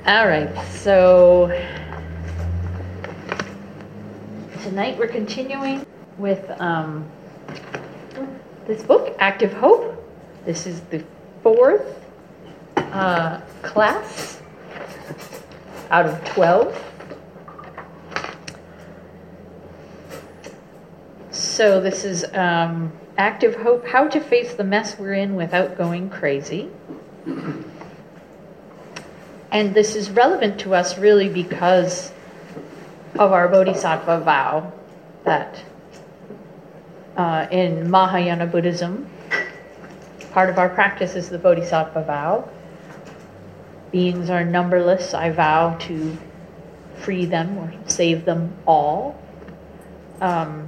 All right, so tonight we're continuing with this book, Active Hope. This is the fourth class out of 12. So this is Active Hope, How to Face the Mess We're In Without Going Crazy. And this is relevant to us really because of our Bodhisattva vow that in Mahayana Buddhism, part of our practice is the Bodhisattva vow. Beings are numberless. I vow to free them or save them all. And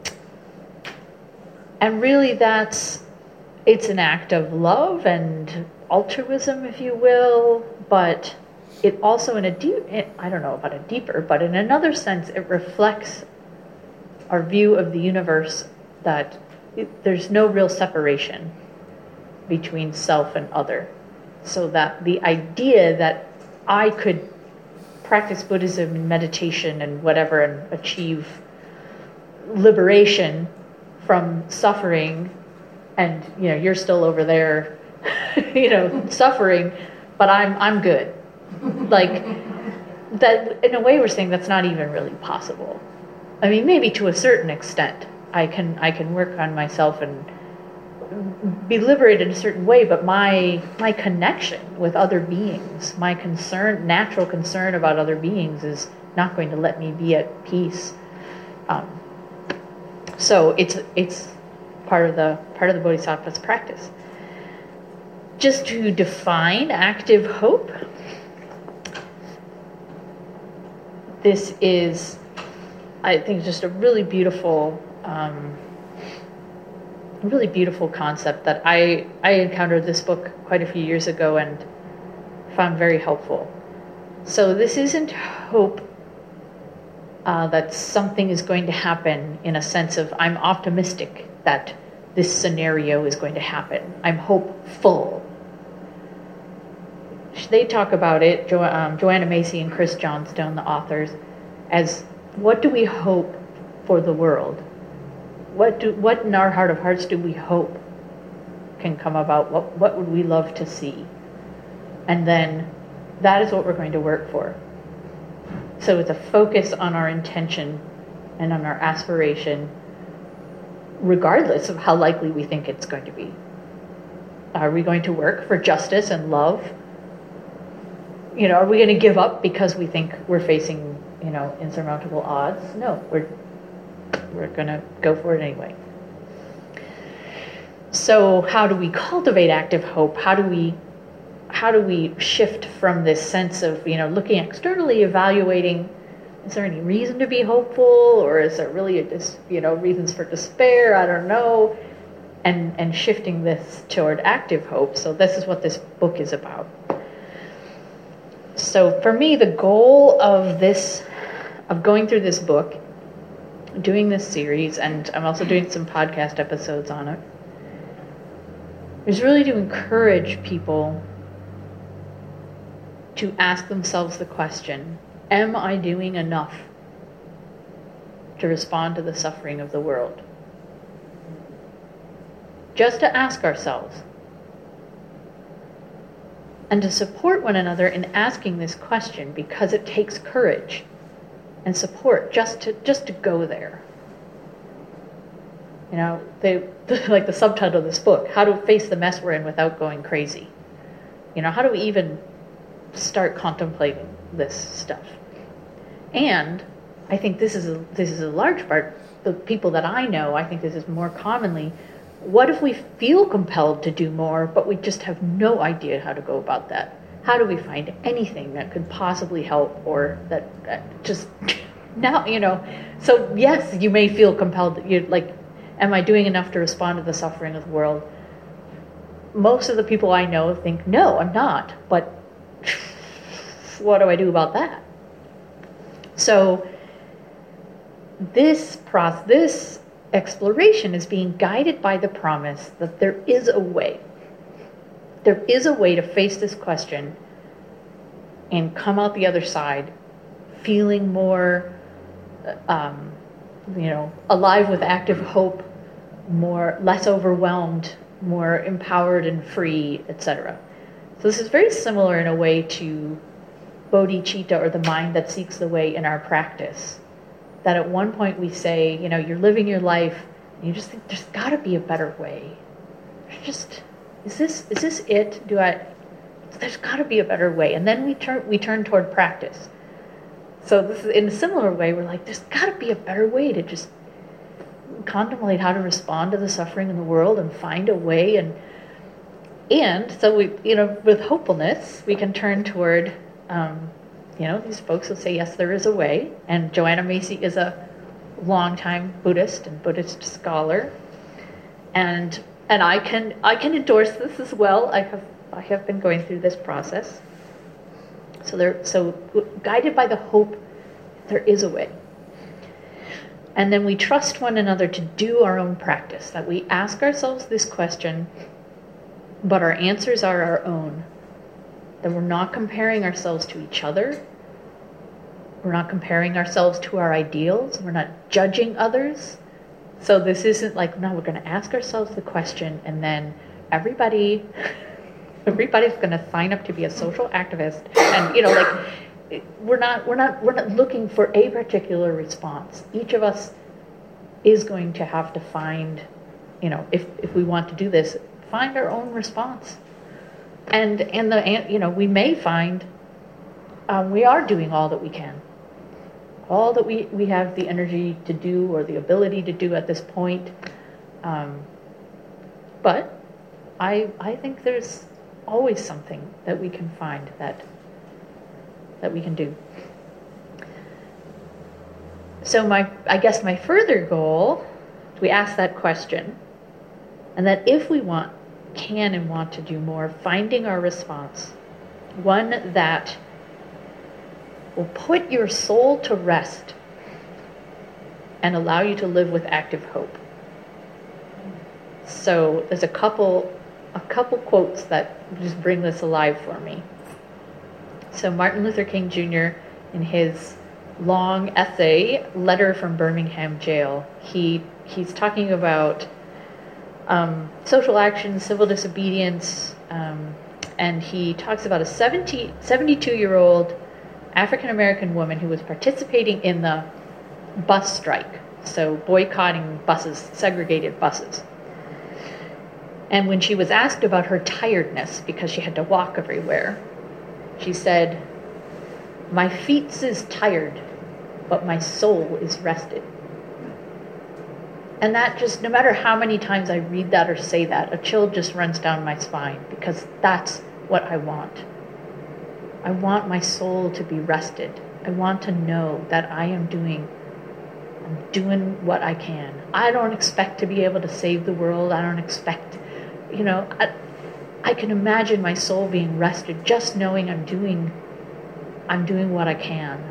really it's an act of love and altruism, if you will, but it also I don't know about a deeper, but in another sense, it reflects our view of the universe that there's no real separation between self and other. So that the idea that I could practice Buddhism and meditation and whatever and achieve liberation from suffering, and you're still over there suffering, but I'm good. Like that, in a way, we're saying that's not even really possible. I mean, maybe to a certain extent, I can work on myself and be liberated in a certain way, but my connection with other beings, my natural concern about other beings, is not going to let me be at peace. So it's part of the Bodhisattva's practice. Just to define active hope, this is, I think, just a really beautiful concept that I encountered this book quite a few years ago and found very helpful. So this isn't hope that something is going to happen in a sense of I'm optimistic that this scenario is going to happen. I'm hopeful. They talk about it, Joanna Macy and Chris Johnstone, the authors, as what do we hope for the world? What in our heart of hearts do we hope can come about? What would we love to see? And then that is what we're going to work for. So it's a focus on our intention and on our aspiration, regardless of how likely we think it's going to be. Are we going to work for justice and love? Are we going to give up because we think we're facing, insurmountable odds? No, we're going to go for it anyway. So how do we cultivate active hope? How do we shift from this sense of, looking externally, evaluating, is there any reason to be hopeful, or is there really reasons for despair? I don't know. And shifting this toward active hope. So this is what this book is about. So for me, the goal of going through this book, doing this series, and I'm also doing some podcast episodes on it, is really to encourage people to ask themselves the question, am I doing enough to respond to the suffering of the world? Just to ask ourselves, and to support one another in asking this question, because it takes courage and support just to go there. Like the subtitle of this book, How to Face the Mess We're In Without Going Crazy. How do we even start contemplating this stuff? And I think this is a large part, the people that I know, I think this is more commonly, what if we feel compelled to do more, but we just have no idea how to go about that? How do we find anything that could possibly help, or that just now, So yes, you may feel compelled. Am I doing enough to respond to the suffering of the world? Most of the people I know think, no, I'm not. But what do I do about that? So this exploration is being guided by the promise that there is a way. There is a way to face this question and come out the other side feeling more, alive with active hope, less overwhelmed, more empowered and free, etc. So this is very similar in a way to bodhicitta, or the mind that seeks the way, in our practice. That at one point we say, you're living your life, and you just think there's got to be a better way. Is this it? There's got to be a better way. And then we turn toward practice. So this is in a similar way. We're like, there's got to be a better way to just contemplate how to respond to the suffering in the world and find a way. And so we, with hopefulness, we can turn toward, these folks will say, yes, there is a way. And Joanna Macy is a longtime Buddhist and Buddhist scholar. And I can endorse this as well. I have been going through this process. So guided by the hope, there is a way. And then we trust one another to do our own practice, that we ask ourselves this question, but our answers are our own. That we're not comparing ourselves to each other. We're not comparing ourselves to our ideals. We're not judging others. So this isn't like, no, we're going to ask ourselves the question, and then everybody's going to sign up to be a social activist, and we're not looking for a particular response. Each of us is going to have to find, if we want to do this, find our own response. And we may find we are doing all that we can, all that we have the energy to do or the ability to do at this point. But I think there's always something that we can find that we can do. So I guess my further goal, we ask that question, and that if we can and want to do more, finding our response, one that will put your soul to rest and allow you to live with active hope. So there's a couple quotes that just bring this alive for me. So Martin Luther King Jr., in his long essay, Letter from Birmingham Jail, he's talking about social action, civil disobedience, and he talks about a 72-year-old African-American woman who was participating in the bus strike, so boycotting buses, segregated buses. And when she was asked about her tiredness, because she had to walk everywhere, she said, "My feet is tired, but my soul is rested." And that just, no matter how many times I read that or say that, a chill just runs down my spine, because that's what I want. I want my soul to be rested. I want to know that I'm doing what I can. I don't expect to be able to save the world. I don't expect, I can imagine my soul being rested just knowing I'm doing what I can.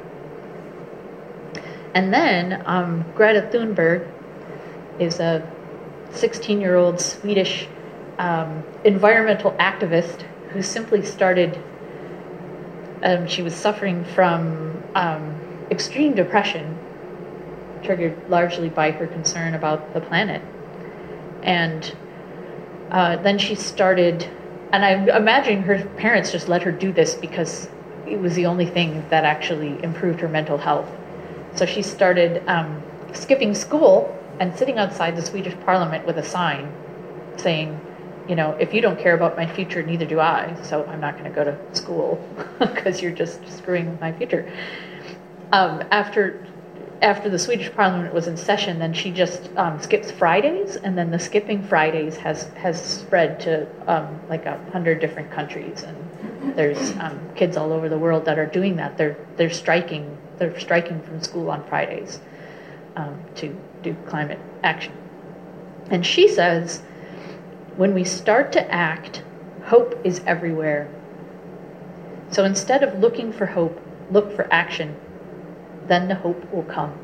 And then Greta Thunberg is a 16-year-old Swedish environmental activist who simply started, she was suffering from extreme depression, triggered largely by her concern about the planet. And then she started, and I imagine her parents just let her do this because it was the only thing that actually improved her mental health. So she started skipping school and sitting outside the Swedish parliament with a sign saying, if you don't care about my future, neither do I, so I'm not going to go to school because you're just screwing with my future. After the Swedish parliament was in session, then she just skips Fridays, and then the skipping Fridays has spread to like 100 different countries, and there's kids all over the world that are doing that. They're striking from school on Fridays to do climate action. And she says, when we start to act, hope is everywhere. So instead of looking for hope, look for action. Then the hope will come.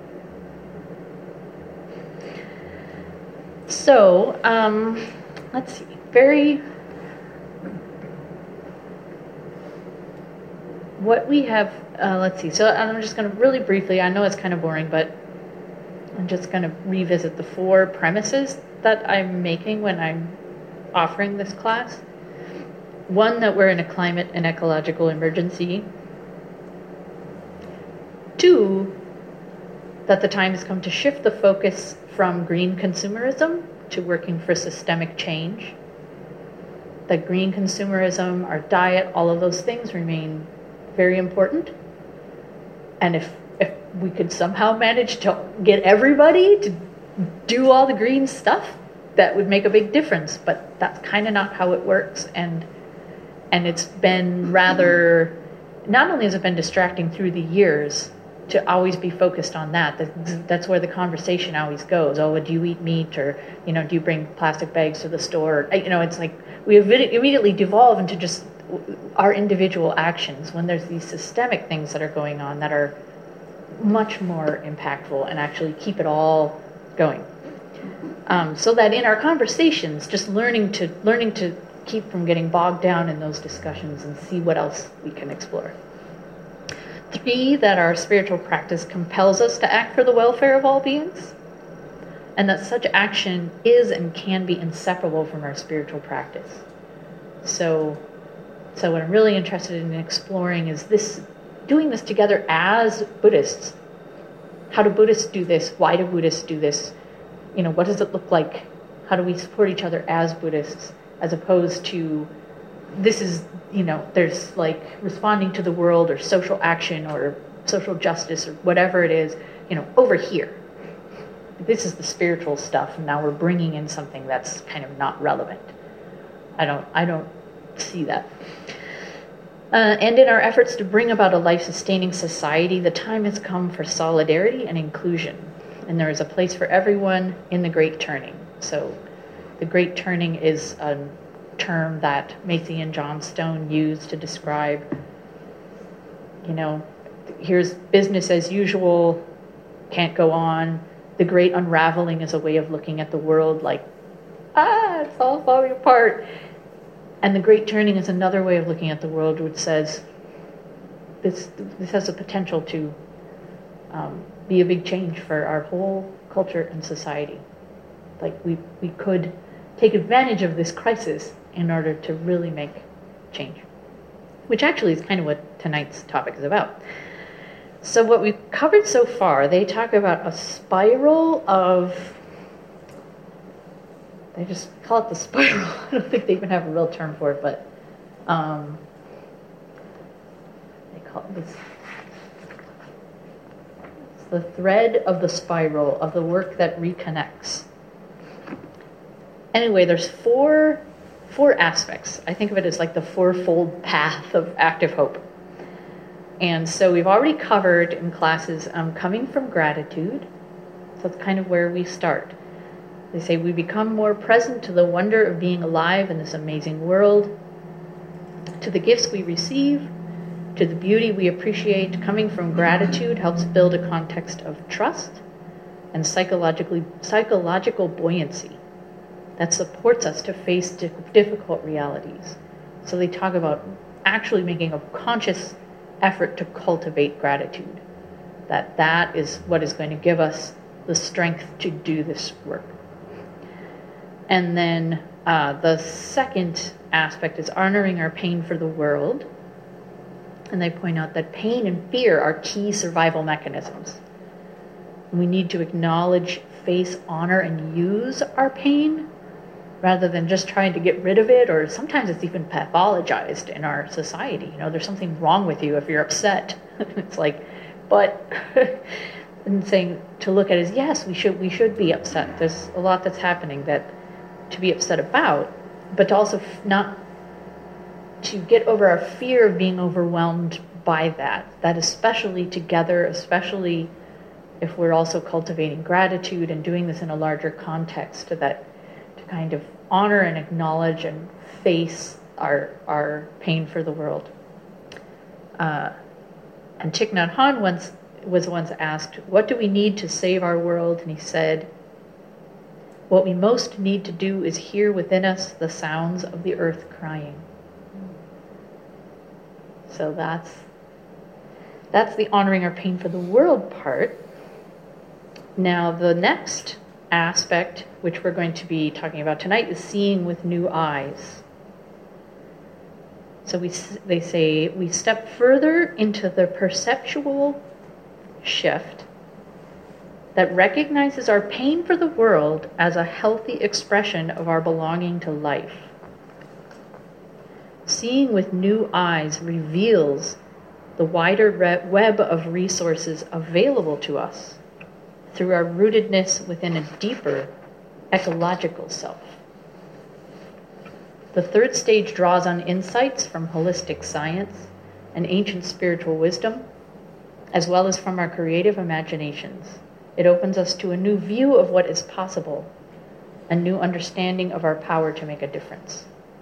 So, let's see. what we have, let's see, so I'm just going to really briefly, I know it's kind of boring, but I'm just going to revisit the 4 premises that I'm making when I'm offering this class. 1, that we're in a climate and ecological emergency. 2, that the time has come to shift the focus from green consumerism to working for systemic change. That green consumerism, our diet, all of those things remain very important. And if we could somehow manage to get everybody to do all the green stuff, that would make a big difference. But that's kind of not how it works. And it's been rather, not only has it been distracting through the years to always be focused on that. That's where the conversation always goes. Oh, do you eat meat? Or, do you bring plastic bags to the store? It's like we immediately devolve into just our individual actions when there's these systemic things that are going on that are much more impactful and actually keep it all going. So that in our conversations, just learning to keep from getting bogged down in those discussions and see what else we can explore. 3, that our spiritual practice compels us to act for the welfare of all beings, and that such action is and can be inseparable from our spiritual practice. So what I'm really interested in exploring is doing this together as Buddhists. How do Buddhists do this? Why do Buddhists do this? What does it look like? How do we support each other as Buddhists, as opposed to this is, there's like responding to the world or social action or social justice or whatever it is, over here. This is the spiritual stuff, and now we're bringing in something that's kind of not relevant. I don't see that. And in our efforts to bring about a life-sustaining society, the time has come for solidarity and inclusion. And there is a place for everyone in the Great Turning. So the Great Turning is a term that Macy and Johnstone used to describe, here's business as usual, can't go on. The great unraveling is a way of looking at the world like, it's all falling apart. And the Great Turning is another way of looking at the world, which says this has the potential to be a big change for our whole culture and society. Like we could take advantage of this crisis in order to really make change, which actually is kind of what tonight's topic is about. So what we've covered so far, they talk about a spiral of, they just call it the spiral. I don't think they even have a real term for it, but they call it this. It's the thread of the spiral of the work that reconnects. Anyway, there's four aspects. I think of it as like the fourfold path of active hope. And so we've already covered in classes coming from gratitude. So that's kind of where we start. They say we become more present to the wonder of being alive in this amazing world, to the gifts we receive, to the beauty we appreciate. Coming from gratitude helps build a context of trust and psychological buoyancy that supports us to face difficult realities. So they talk about actually making a conscious effort to cultivate gratitude, that is what is going to give us the strength to do this work. And then the second aspect is honoring our pain for the world. And they point out that pain and fear are key survival mechanisms. We need to acknowledge, face, honor, and use our pain rather than just trying to get rid of it, or sometimes it's even pathologized in our society. There's something wrong with you if you're upset. It's like, but, and saying to look at it as, yes, we should be upset. There's a lot that's happening that to be upset about, but to also not to get over our fear of being overwhelmed by that especially together, especially if we're also cultivating gratitude and doing this in a larger context, that to kind of honor and acknowledge and face our pain for the world. And Thich Nhat Hanh was once asked, what do we need to save our world? And he said, what we most need to do is hear within us the sounds of the earth crying. So that's That's the honoring our pain for the world part. Now, the next aspect, which we're going to be talking about tonight, is seeing with new eyes. So they say we step further into the perceptual shift that recognizes our pain for the world as a healthy expression of our belonging to life. Seeing with new eyes reveals the wider web of resources available to us through our rootedness within a deeper ecological self. The third stage draws on insights from holistic science and ancient spiritual wisdom, as well as from our creative imaginations. It opens us to a new view of what is possible, a new understanding of our power to make a difference.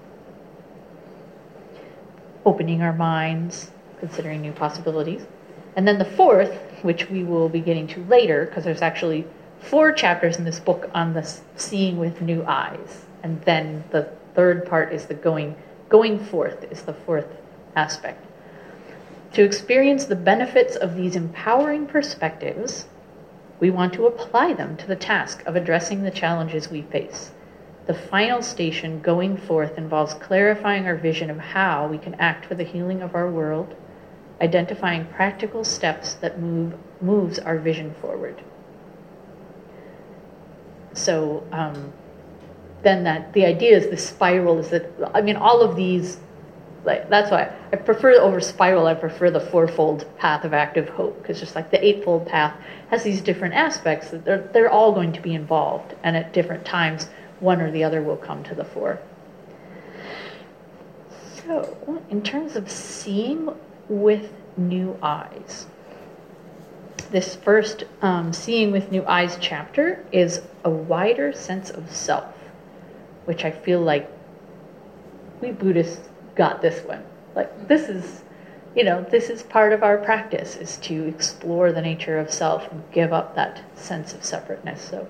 Opening our minds, considering new possibilities. And then the fourth, which we will be getting to later, because there's actually 4 chapters in this book on this seeing with new eyes. And then the third part is the going forth is the fourth aspect. To experience the benefits of these empowering perspectives, we want to apply them to the task of addressing the challenges we face. The final station, going forth, involves clarifying our vision of how we can act for the healing of our world, identifying practical steps that moves our vision forward. So then the idea is the spiral is that, all of these, that's why I prefer over spiral, I prefer the fourfold path of active hope, because just like the eightfold path has these different aspects that they're all going to be involved, and at different times one or the other will come to the fore. So in terms of seeing with new eyes, this first seeing with new eyes chapter is a wider sense of self, which I feel like we Buddhists got this one. Like this is part of our practice, is to explore the nature of self and give up that sense of separateness. So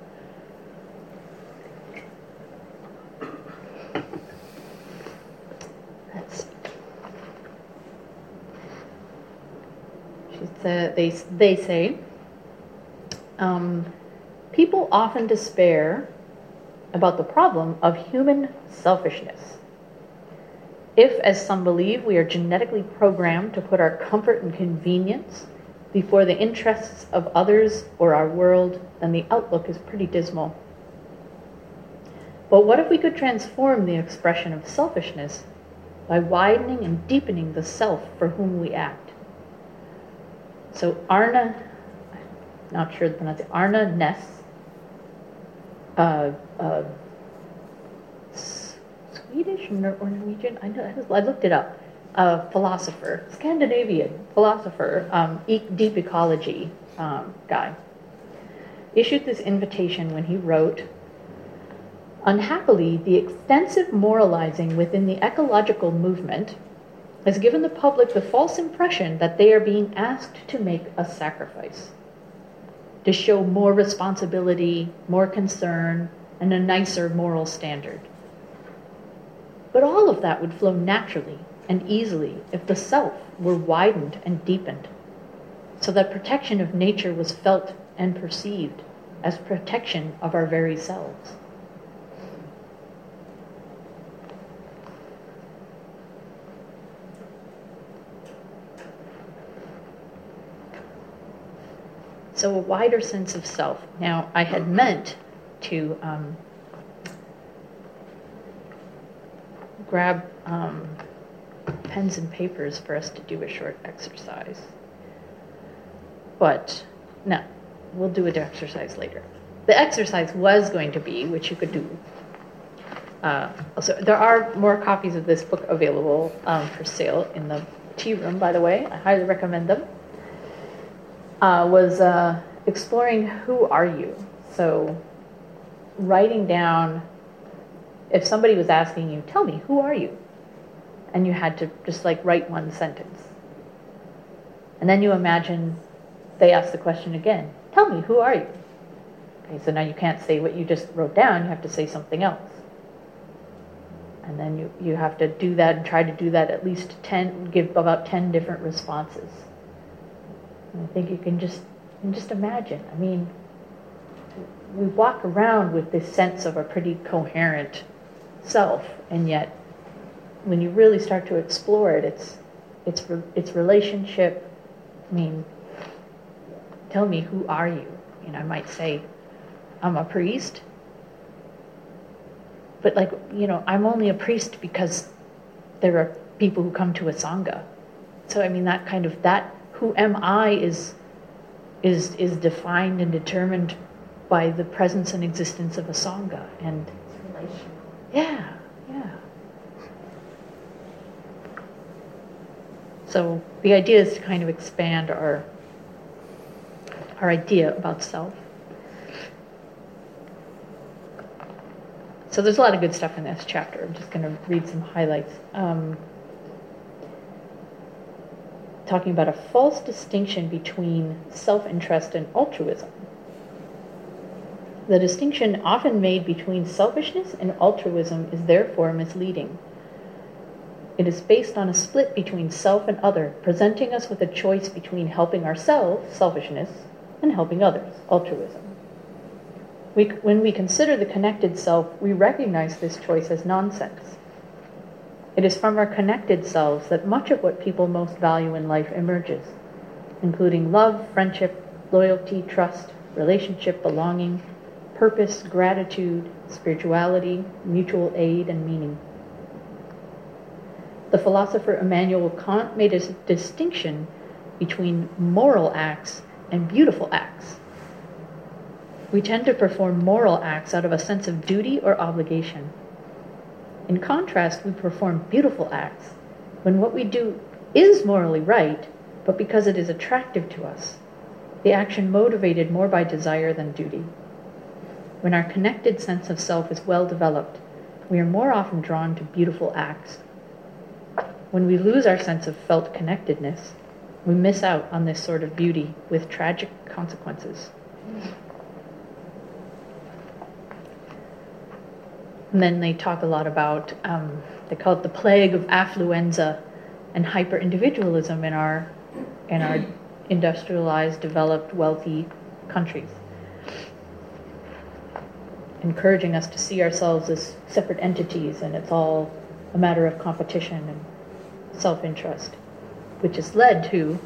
let's see. They say, people often despair about the problem of human selfishness. If, as some believe, we are genetically programmed to put our comfort and convenience before the interests of others or our world, then the outlook is pretty dismal. But what if we could transform the expression of selfishness by widening and deepening the self for whom we act? So Arne, not sure the pronunciation, Arne Næss, Swedish or Norwegian, I looked it up, philosopher, Scandinavian philosopher, deep ecology guy, issued this invitation when he wrote, "Unhappily, the extensive moralizing within the ecological movement has given the public the false impression that they are being asked to make a sacrifice, to show more responsibility, more concern, and a nicer moral standard. But all of that would flow naturally and easily if the self were widened and deepened, so that protection of nature was felt and perceived as protection of our very selves." So a wider sense of self. Now, I had meant to grab pens and papers for us to do a short exercise. But no, we'll do an exercise later. The exercise was going to be, which you could do. So there are more copies of this book available for sale in the tea room, by the way. I highly recommend them. Was exploring who are you. So writing down, if somebody was asking you, tell me, who are you? And you had to just write one sentence. And then you imagine they ask the question again, tell me, who are you? Okay, so now you can't say what you just wrote down, you have to say something else. And then you have to do that and try to do that at least 10, give about 10 different responses. And I think you can just imagine. I mean, we walk around with this sense of a pretty coherent self, and yet when you really start to explore it, it's relationship. I mean, tell me, who are you? I might say, I'm a priest. But I'm only a priest because there are people who come to a Sangha. So I mean, that who am I is defined and determined by the presence and existence of a Sangha. And it's relational. Yeah. So the idea is to kind of expand our idea about self. So there's a lot of good stuff in this chapter. I'm just going to read some highlights. Talking about a false distinction between self-interest and altruism. The distinction often made between selfishness and altruism is therefore misleading. It is based on a split between self and other, presenting us with a choice between helping ourselves, selfishness, and helping others, altruism. When we consider the connected self, we recognize this choice as nonsense. It is from our connected selves that much of what people most value in life emerges, including love, friendship, loyalty, trust, relationship, belonging, purpose, gratitude, spirituality, mutual aid, and meaning. The philosopher Immanuel Kant made a distinction between moral acts and beautiful acts. We tend to perform moral acts out of a sense of duty or obligation. In contrast, we perform beautiful acts when what we do is morally right, but because it is attractive to us, the action motivated more by desire than duty. When our connected sense of self is well developed, we are more often drawn to beautiful acts. When we lose our sense of felt connectedness, we miss out on this sort of beauty with tragic consequences. And then they talk a lot about, they call it the plague of affluenza and hyper-individualism in our industrialized, developed, wealthy countries, encouraging us to see ourselves as separate entities, and it's all a matter of competition and self-interest, which has led to,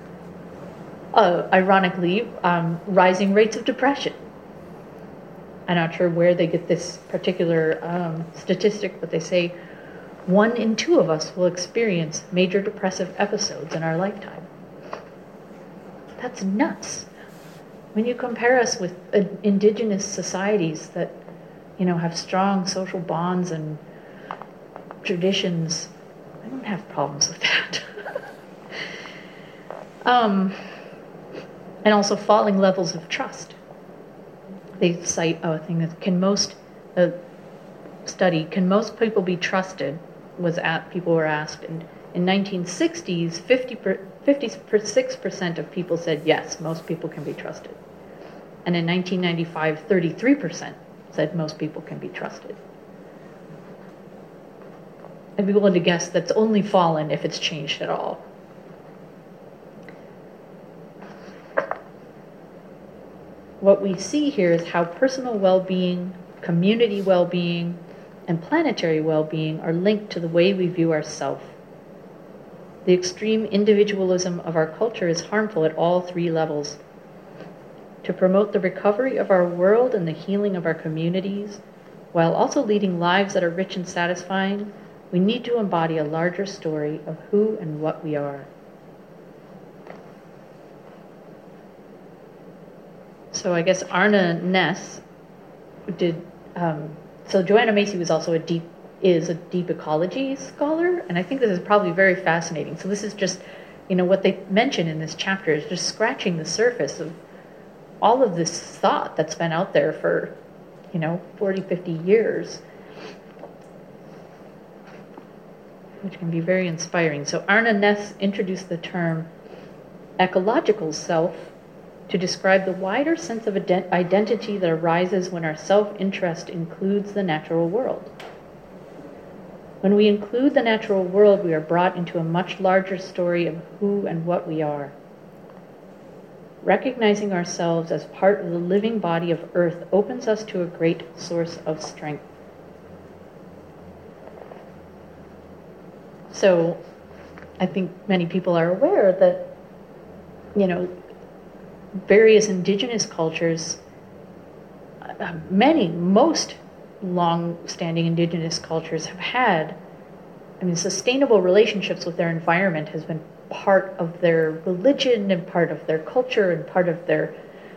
ironically, rising rates of depression. I'm not sure where they get this particular statistic, but they say 1 in 2 of us will experience major depressive episodes in our lifetime. That's nuts. When you compare us with indigenous societies that, have strong social bonds and traditions, I don't have problems with that. And also falling levels of trust. They cite a thing that can most people be trusted? People were asked, and in 1960s, 56% of people said yes, most people can be trusted. And in 1995, 33% said most people can be trusted. I'd be willing to guess that's only fallen if it's changed at all. What we see here is how personal well-being, community well-being, and planetary well-being are linked to the way we view ourselves. The extreme individualism of our culture is harmful at all 3 levels. To promote the recovery of our world and the healing of our communities, while also leading lives that are rich and satisfying, we need to embody a larger story of who and what we are. So I guess Arne Næss did. So Joanna Macy was also a deep ecology scholar, and I think this is probably very fascinating. So this is just, what they mention in this chapter is just scratching the surface of all of this thought that's been out there for, 40, 50 years, which can be very inspiring. So Arne Næss introduced the term ecological self to describe the wider sense of identity that arises when our self-interest includes the natural world. When we include the natural world, we are brought into a much larger story of who and what we are. recognizing ourselves as part of the living body of Earth opens us to a great source of strength. So I think many people are aware that, various indigenous cultures, most long-standing indigenous cultures have had, sustainable relationships with their environment has been part of their religion and part of their culture and part of their,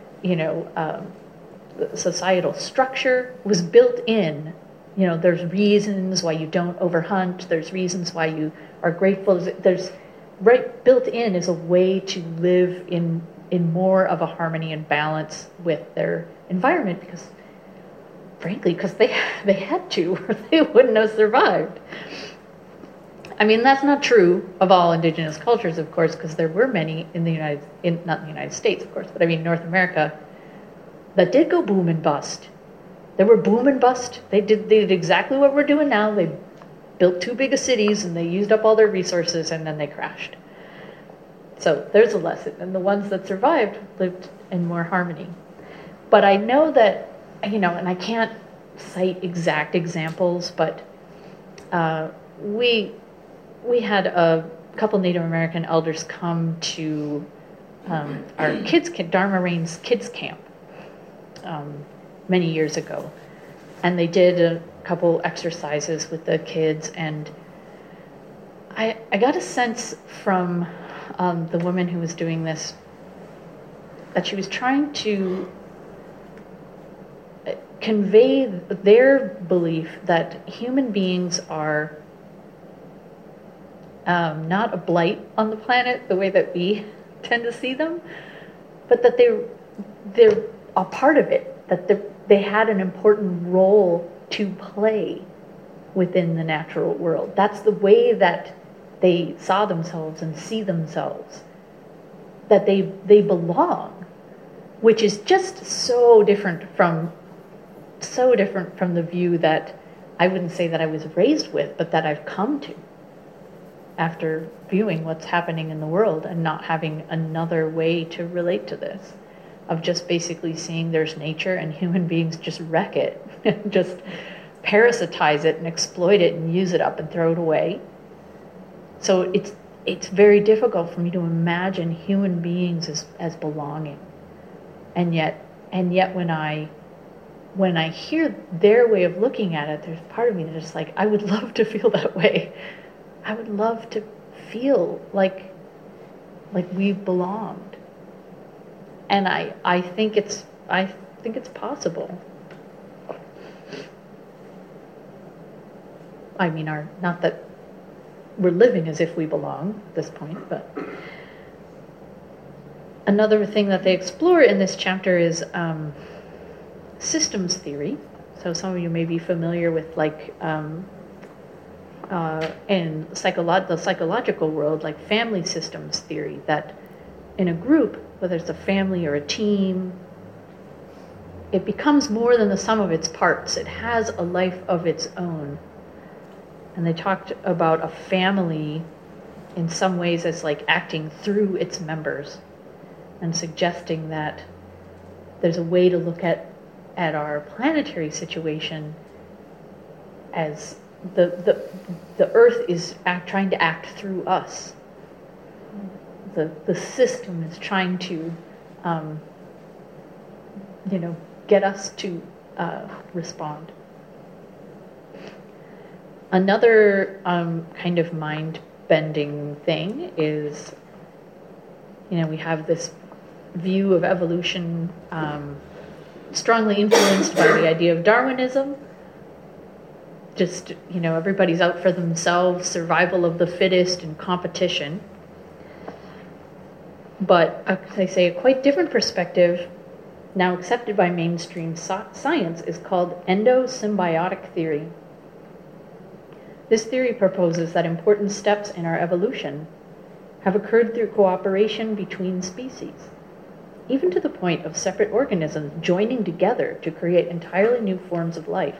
societal structure was built in. There's reasons why you don't overhunt. There's reasons why you are grateful. There's built in is a way to live in more of a harmony and balance with their environment because they had to, or they wouldn't have survived. That's not true of all indigenous cultures, of course, because there were many not in the United States, of course, but North America, that did go boom and bust. They were boom and bust. They did exactly what we're doing now. They built too big of cities and they used up all their resources and then they crashed. So there's a lesson. And the ones that survived lived in more harmony. But I know that, and I can't cite exact examples, but we had a couple Native American elders come to our Dharma Rain's kids camp many years ago. And they did a couple exercises with the kids, and I got a sense from the woman who was doing this that she was trying to convey their belief that human beings are not a blight on the planet the way that we tend to see them, but that they're a part of it, that they had an important role to play within the natural world. That's the way that they saw themselves and see themselves, that they belong, which is just so different from the view that I wouldn't say that I was raised with, but that I've come to after viewing what's happening in the world and not having another way to relate to this, of just basically seeing there's nature and human beings just wreck it, just parasitize it and exploit it and use it up and throw it away. So it's very difficult for me to imagine human beings as belonging. And yet when I hear their way of looking at it, there's part of me that's just like, I would love to feel that way. I would love to feel like we belonged. And I think it's possible. Not that we're living as if we belong at this point, but another thing that they explore in this chapter is systems theory. So some of you may be familiar with in the psychological world, like family systems theory, that in a group, whether it's a family or a team, it becomes more than the sum of its parts. It has a life of its own. And they talked about a family in some ways as like acting through its members, and suggesting that there's a way to look at our planetary situation as the Earth is trying to act through us. The system is trying to, get us to respond. Another kind of mind-bending thing is, we have this view of evolution strongly influenced by the idea of Darwinism. Just, everybody's out for themselves, survival of the fittest and competition. But, as I say, a quite different perspective, now accepted by mainstream science, is called endosymbiotic theory. This theory proposes that important steps in our evolution have occurred through cooperation between species, even to the point of separate organisms joining together to create entirely new forms of life.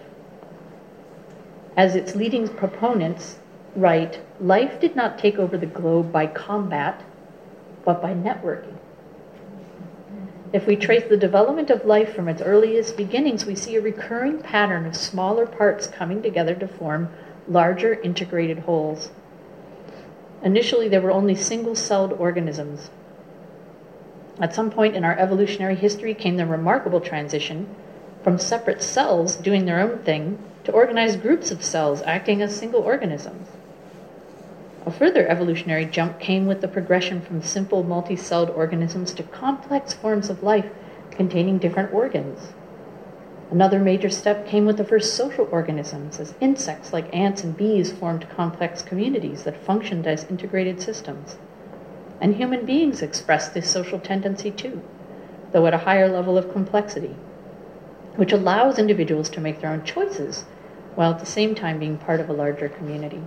As its leading proponents write, life did not take over the globe by combat, but by networking. If we trace the development of life from its earliest beginnings, we see a recurring pattern of smaller parts coming together to form larger integrated wholes. Initially, there were only single-celled organisms. At some point in our evolutionary history came the remarkable transition from separate cells doing their own thing to organized groups of cells acting as single organisms. A further evolutionary jump came with the progression from simple multi-celled organisms to complex forms of life containing different organs. Another major step came with the first social organisms, as insects like ants and bees formed complex communities that functioned as integrated systems. And human beings expressed this social tendency too, though at a higher level of complexity, which allows individuals to make their own choices while at the same time being part of a larger community.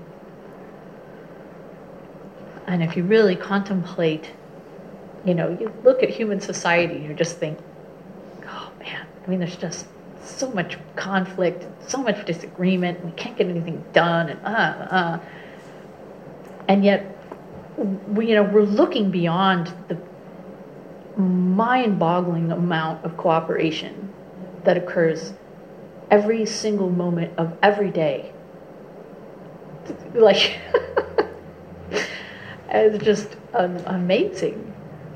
And if you really contemplate, you look at human society, you just think, oh man, there's just so much conflict, so much disagreement, we can't get anything done, and yet we're looking beyond the mind-boggling amount of cooperation that occurs every single moment of every day. Like, it's just amazing.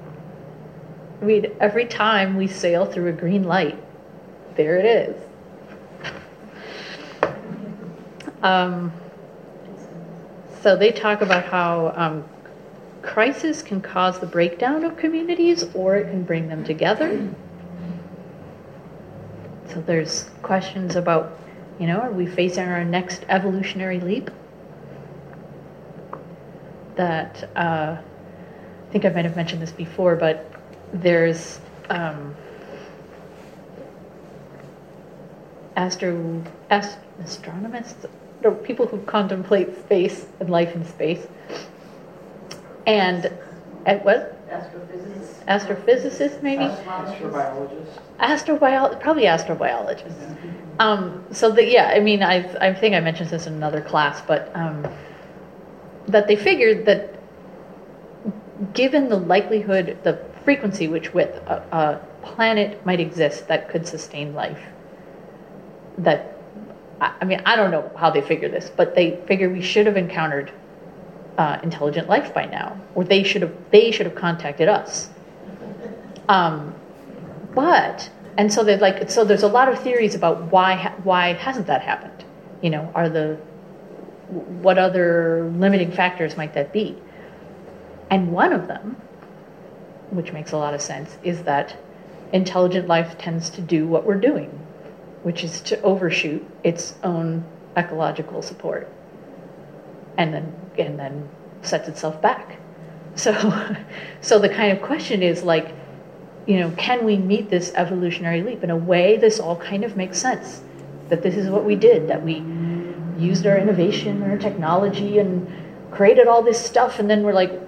Every time we sail through a green light, there it is. So they talk about how crisis can cause the breakdown of communities, or it can bring them together. So there's questions about, are we facing our next evolutionary leap? That, I think I might have mentioned this before, but there's astronomists, or people who contemplate space and life in space. And what? Astrophysicists, maybe? Astrobiologists. Probably astrobiologists. I think I mentioned this in another class, but that they figured that given the likelihood, the frequency with a planet might exist that could sustain life, I don't know how they figure this, but they figure we should have encountered intelligent life by now, or they should have contacted us. So there's a lot of theories about why hasn't that happened? What other limiting factors might that be? And one of them, which makes a lot of sense, is that intelligent life tends to do what we're doing, which is to overshoot its own ecological support, and then sets itself back. So the kind of question is like, can we meet this evolutionary leap? In a way, this all kind of makes sense, that this is what we did, that we used our innovation, our technology, and created all this stuff, and then we're like,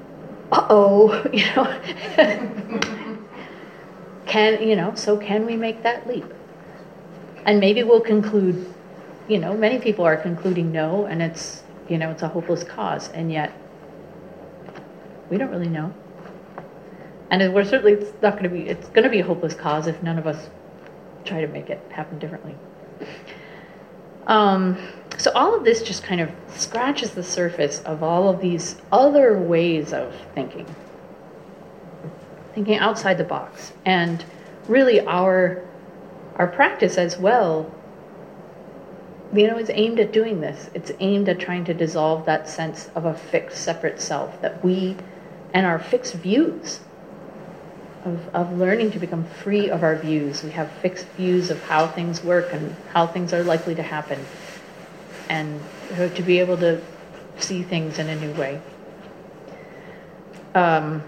can we make that leap? And maybe we'll conclude, many people are concluding no, and it's a hopeless cause, and yet we don't really know. And it's going to be a hopeless cause if none of us try to make it happen differently. So all of this just kind of scratches the surface of all of these other ways of thinking outside the box. And really our practice as well, is aimed at doing this. It's aimed at trying to dissolve that sense of a fixed, separate self, that we and our fixed views, of learning to become free of our views. We have fixed views of how things work and how things are likely to happen, and to be able to see things in a new way. And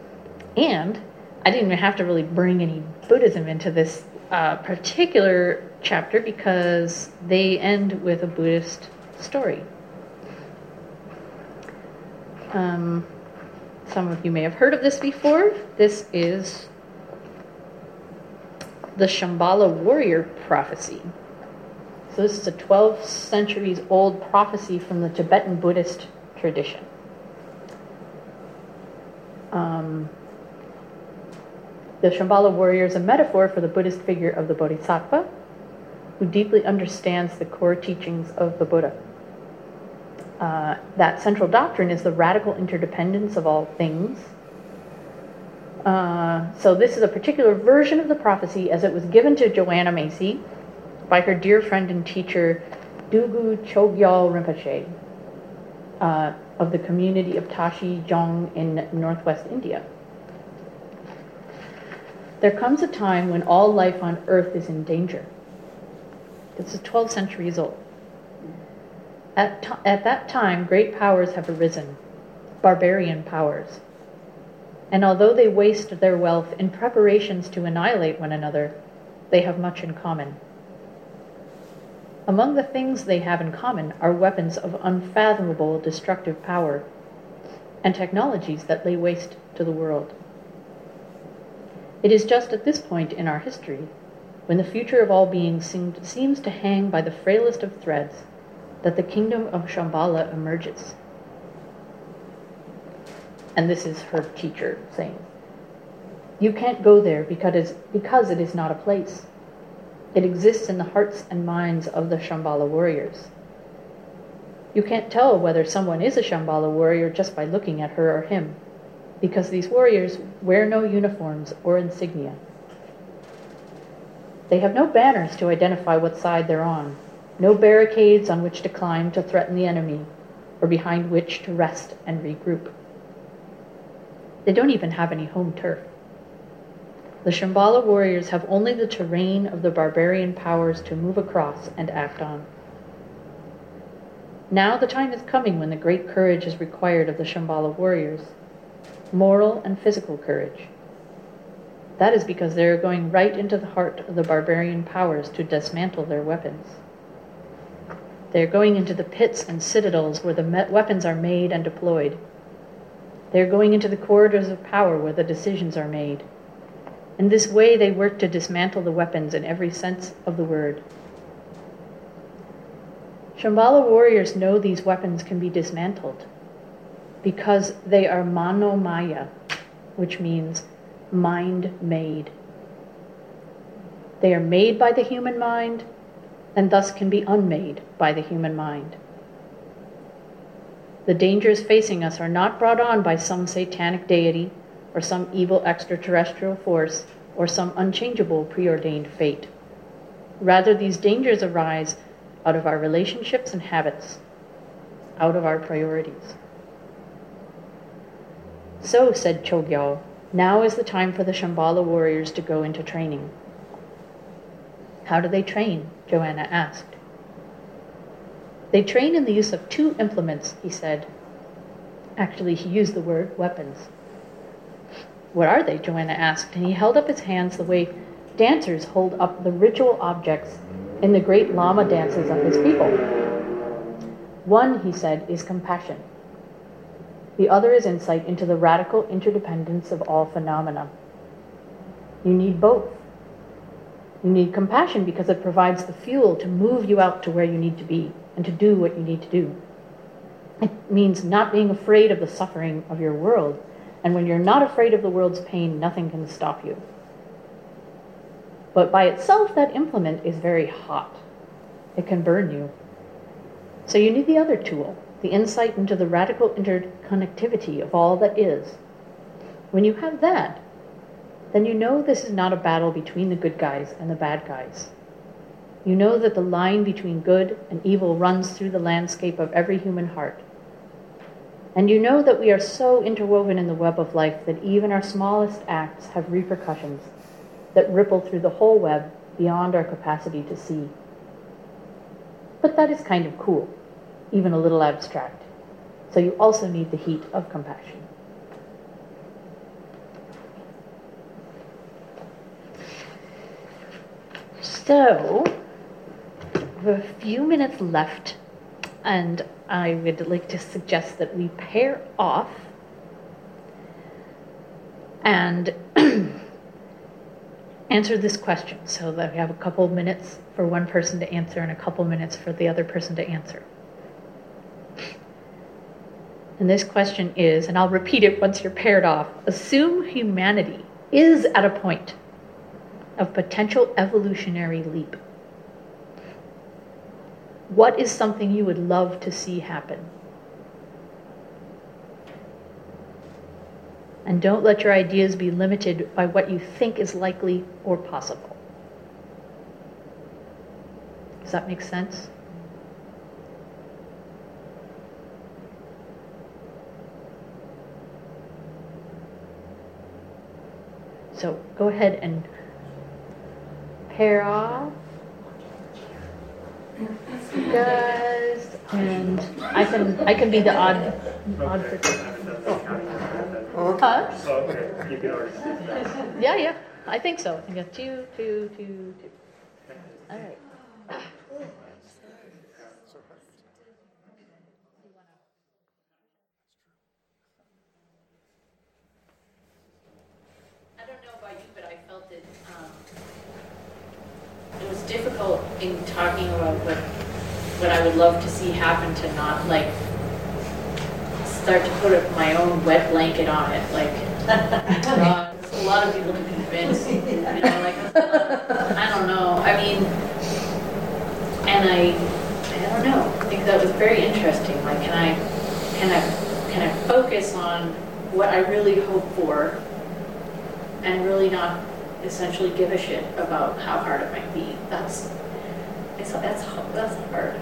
I didn't even have to really bring any Buddhism into this particular chapter, because they end with a Buddhist story. Some of you may have heard of this before. This is the Shambhala warrior prophecy. So this is a 12 centuries old prophecy from the Tibetan Buddhist tradition. The Shambhala warrior is a metaphor for the Buddhist figure of the Bodhisattva, who deeply understands the core teachings of the Buddha. That central doctrine is the radical interdependence of all things. So this is a particular version of the prophecy as it was given to Joanna Macy by her dear friend and teacher, Dugu Chogyal Rinpoche, of the community of Tashi Jong in northwest India. There comes a time when all life on earth is in danger. This is 12 centuries old. At that time, great powers have arisen, barbarian powers. And although they waste their wealth in preparations to annihilate one another, they have much in common. Among the things they have in common are weapons of unfathomable destructive power and technologies that lay waste to the world. It is just at this point in our history, when the future of all beings seems to hang by the frailest of threads, that the kingdom of Shambhala emerges. And this is her teacher saying, "You can't go there because it is not a place. It exists in the hearts and minds of the Shambhala warriors. You can't tell whether someone is a Shambhala warrior just by looking at her or him, because these warriors wear no uniforms or insignia. They have no banners to identify what side they're on, no barricades on which to climb to threaten the enemy, or behind which to rest and regroup. They don't even have any home turf. The Shambhala warriors have only the terrain of the barbarian powers to move across and act on. Now the time is coming when the great courage is required of the Shambhala warriors, moral and physical courage. That is because they are going right into the heart of the barbarian powers to dismantle their weapons. They are going into the pits and citadels where the weapons are made and deployed. They are going into the corridors of power where the decisions are made. In this way, they work to dismantle the weapons in every sense of the word. Shambhala warriors know these weapons can be dismantled because they are manomaya, which means mind-made. They are made by the human mind and thus can be unmade by the human mind. The dangers facing us are not brought on by some satanic deity or some evil extraterrestrial force or some unchangeable preordained fate. Rather, these dangers arise out of our relationships and habits, out of our priorities. So, said Chogyal, now is the time for the Shambhala warriors to go into training. How do they train? Joanna asked. They train in the use of 2 implements, he said. Actually, he used the word weapons. What are they? Joanna asked, and he held up his hands the way dancers hold up the ritual objects in the great Lama dances of his people. One, he said, is compassion. The other is insight into the radical interdependence of all phenomena. You need both. You need compassion because it provides the fuel to move you out to where you need to be and to do what you need to do. It means not being afraid of the suffering of your world. And when you're not afraid of the world's pain, nothing can stop you. But by itself, that implement is very hot. It can burn you. So you need the other tool, the insight into the radical interconnectivity of all that is. When you have that, then you know this is not a battle between the good guys and the bad guys. You know that the line between good and evil runs through the landscape of every human heart. And you know that we are so interwoven in the web of life that even our smallest acts have repercussions that ripple through the whole web beyond our capacity to see. But that is kind of cool, even a little abstract. So you also need the heat of compassion. So, we have a few minutes left, and I would like to suggest that we pair off and answer this question so that we have a couple of minutes for one person to answer and a couple of minutes for the other person to answer. And this question is, and I'll repeat it once you're paired off, assume humanity is at a point of potential evolutionary leap. What is something you would love to see happen? And don't let your ideas be limited by what you think is likely or possible. Does that make sense? So go ahead and pair off, you guys, and I can be the odd Huh? Okay, you can already see. Yeah, I think so. I got 2, 2, 2, 2. All right. I don't know about you, but I felt it. It was difficult in talking about what I would love to see happen to not like start to put my own wet blanket on it. Like a lot of people to convince. You know, like I don't know. I mean, and I don't know. I think that was very interesting. Like, can I focus on what I really hope for, and really not essentially give a shit about how hard it might be. That's hard.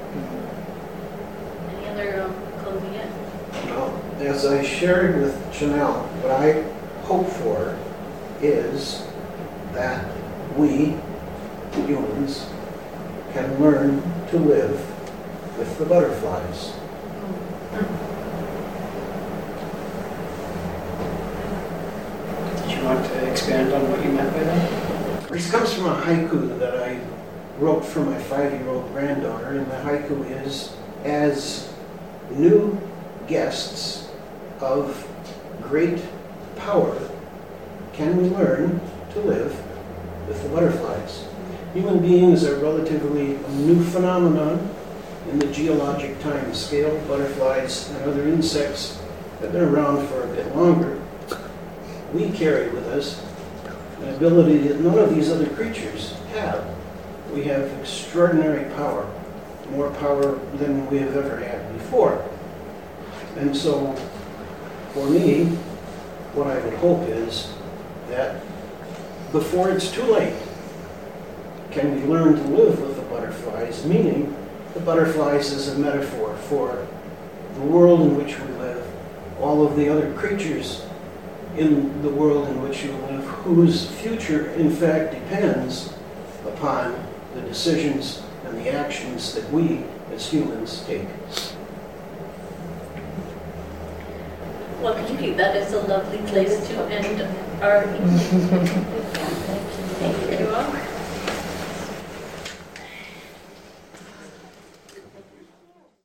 Any other closing in? Well, as I shared with Janelle, what I hope for is that we, humans, can learn to live with the butterflies. Did you want to expand on what you meant by that? This comes from a haiku that I wrote for my 5-year-old granddaughter, and the haiku is, as new guests of great power, can we learn to live with the butterflies? Human beings are relatively a new phenomenon in the geologic time scale. Butterflies and other insects have been around for a bit longer. We carry with us an ability that none of these other creatures have. We have extraordinary power, more power than we have ever had before. And so, for me, what I would hope is that before it's too late, can we learn to live with the butterflies, meaning the butterflies is a metaphor for the world in which we live, all of the other creatures in the world in which you live, whose future, in fact, depends upon the decisions and the actions that we, as humans, take. Well, Kiki, that is a lovely place to end our evening.